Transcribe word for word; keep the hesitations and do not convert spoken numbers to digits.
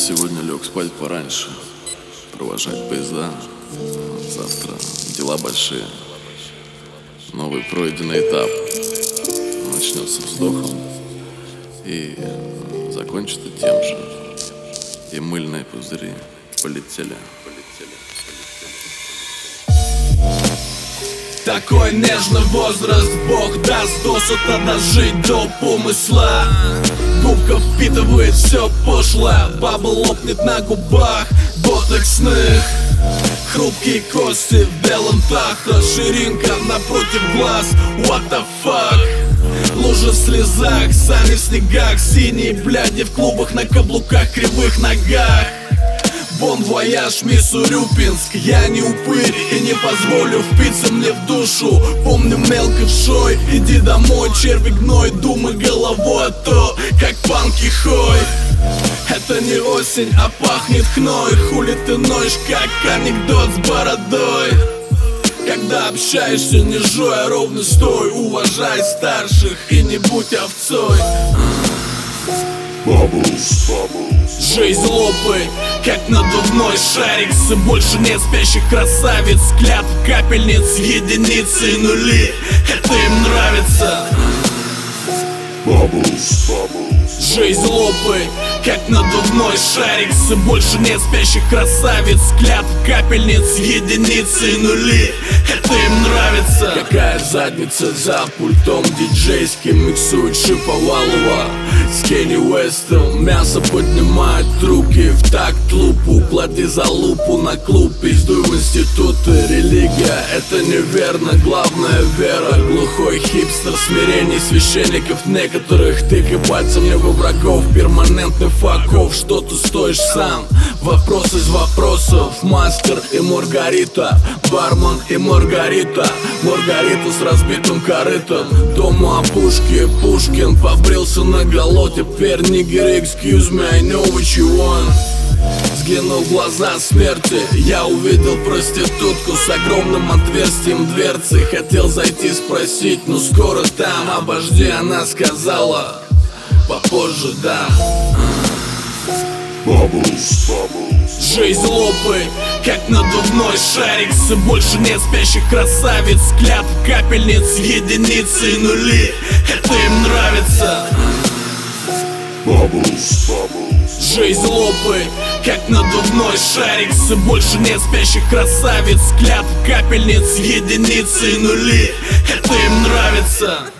сегодня лег спать пораньше, провожать поезда. Завтра дела большие. Новый пройденный этап начнется вздохом и закончится тем же. И мыльные пузыри полетели. Такой нежный возраст Бог даст досыта дожить до помысла. Губка впитывает все пошлое, баба лопнет на губах ботоксных. Хрупкие кости в белом тахо, ширинка напротив глаз, what the fuck. Лужи в слезах, сами в снегах, синие бляди в клубах на каблуках, кривых ногах. Бон вояж, мисс Урюпинск, я не упырь и не позволю впиться мне в душу. Помню мелковшой, иди домой, черви гной, думай головой, а то как панки хой. Это не осень, а пахнет хной, хули ты ноешь, как анекдот с бородой. Когда общаешься, не жуй, а ровно стой, уважай старших и не будь овцой. Bubbles, bubbles. Жизнь лопает, как надувной шарик. Все больше нет спящих красавиц, клятв, капельниц, единицы и нули. Это им нравится. Bubbles, bubbles. Жизнь лопает, как надувной шарик. Все больше нет спящих красавиц, клятв, капельниц, единицы и нули. Это им нравится. Какая задница за пультом диджейским миксует Шиповалова с Кенни Уэстом. Мясо поднимает руки в такт лупу. Плати за лупу на клуб, пиздуй в институты. Религия — это неверно, главная вера. Глухой хипстер, смирение священников некоторых. Тыкай пальцем мне во врагов, перманентный факов. Что ты стоишь сам? Вопрос из вопросов. Мастер и Маргарита, бармен и Маргарита. Маргарита с разбитым корытом. Дома опушки, Пушкин побрился наголо. Теперь нигер, excuse me, I know what you want. Сгинул в глаза смерти. Я увидел проститутку с огромным отверстием дверцы. Хотел зайти спросить, ну скоро там, обожди, она сказала, попозже дам. Bubbles, bubbles. Жизнь лопает, как надувной шарик. Все больше нет спящих красавиц, клятв, капельниц, единицы и нули. Это им нравится. Bubbles, bubbles. Жизнь лопает, как надувной шарик. Все больше нет спящих красавиц, клятв, капельниц, единицы и нули. Это им нравится.